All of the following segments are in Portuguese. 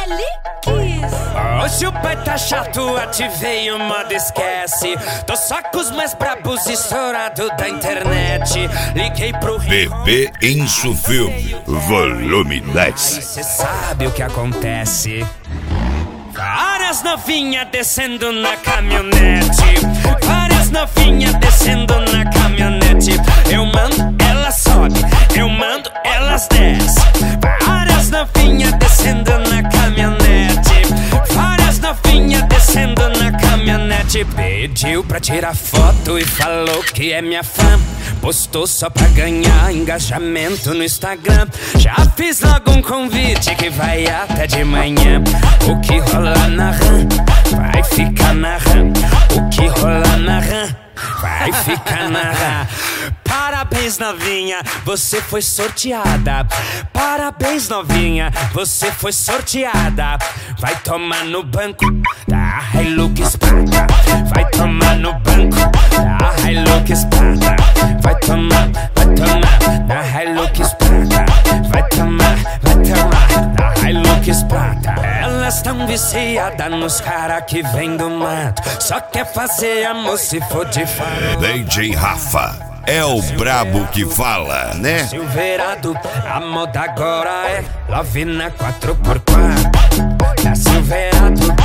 Relíquias. Hoje o pai tá chato, ativei o modo esquece. Tô só com os mais brabos estourados da internet. Liguei pro Bebê Enso Filme, volume 10. Cê sabe o que acontece. Várias novinhas descendo na caminhonete. Várias novinhas descendo na caminhonete. Eu mando, elas sobe. Eu mando, elas desce. Várias novinhas descendo na caminhonete. Várias novinhas descendo na caminhonete. Pediu pra tirar foto e falou que é minha fã. Postou só pra ganhar engajamento no Instagram. Já fiz logo um convite que vai até de manhã. O que rola na RAM vai ficar na RAM. O que rola na RAM vai ficar na RAM. Parabéns, novinha, você foi sorteada. Parabéns, novinha, você foi sorteada. Vai tomar no banco da Hilux Prata. Vai tomar no banco da Hilux Prata. Vai tomar da Hilux Prata. Vai tomar da Hilux Prata. Elas tão viciadas nos cara que vem do mato. Só quer fazer amor se for de fato. DJ Rafa é o brabo que fala, né? Silverado, a moda agora é Love na 4x4. Na Silverado,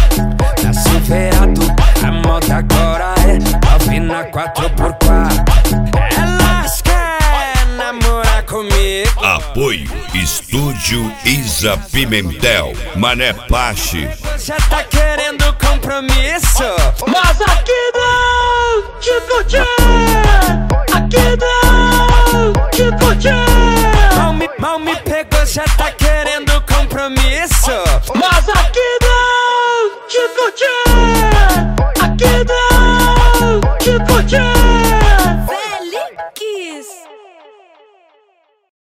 a moda agora é Love na 4x4. Elas querem namorar comigo. Apoio Estúdio Isa Pimentel, Mané Pache. Já tá querendo compromisso, mas aqui não te curtir. Aqui não te curtir. Mal me pegou, já tá querendo compromisso, mas aqui não te curtir.